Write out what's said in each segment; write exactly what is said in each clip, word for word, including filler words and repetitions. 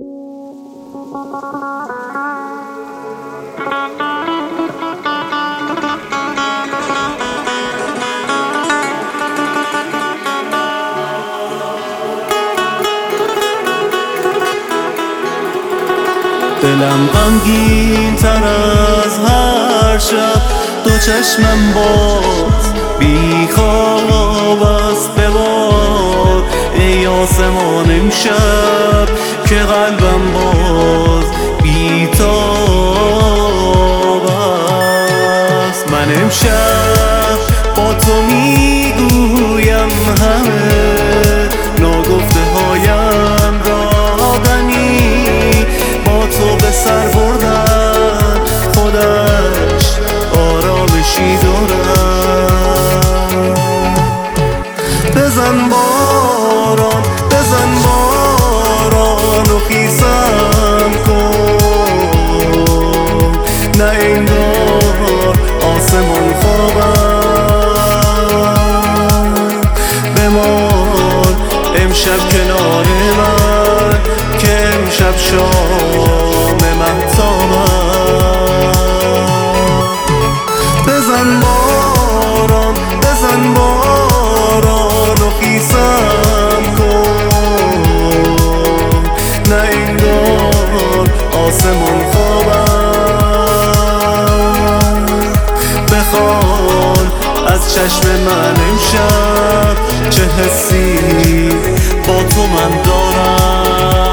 دلم غمگین تر از هر شب، دو چشمم باز بی خواب است به باد. ای آسمان امشب که قلبم باز بی تاب است. من امشب با تو میگویم همه ناگفته هایم را غنی، با تو به سر بردن خودش آرامشی دارم. بزن باران بزن باران و خیسم کن، نه انگار آسمان خوابم. بمان امشب کنار من که امشب شام مهتابم. بزن باران بزن باران و خیسم کن، نه انگار آسمان خوابم. بخوان از چشم من امشب چه حسی با تو من دارم.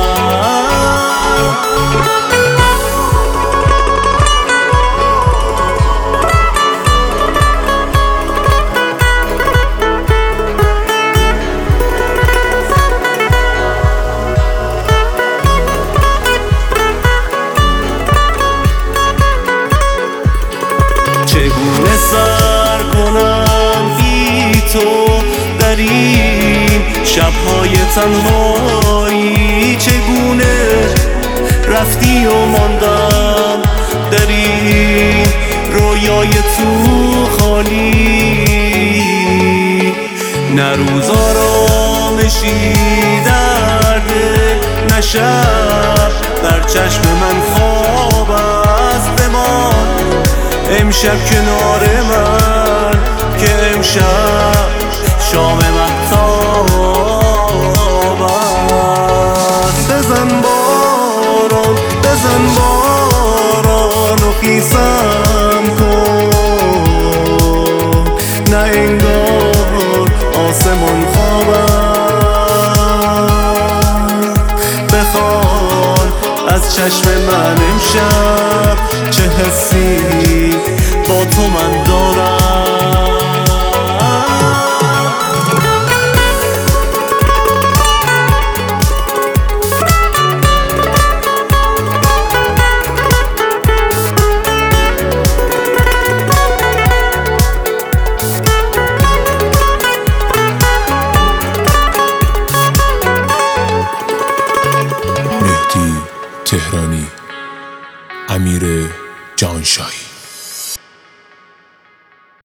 چگونه سر کنم بی تو در این شب‌های تنهایی؟ چگونه رفتی و ماندم در این رویای تو خالی؟ نه روز آرامشی در دل، نه شب در چشم من خواب است. بمان امشب کنار من که امشب شام مهتاب است. بزن باران بزن باران و خیسم کن، نه انگار آسمان خوابم. بخوان از چشم من امشب چه حسی با تو من دارم.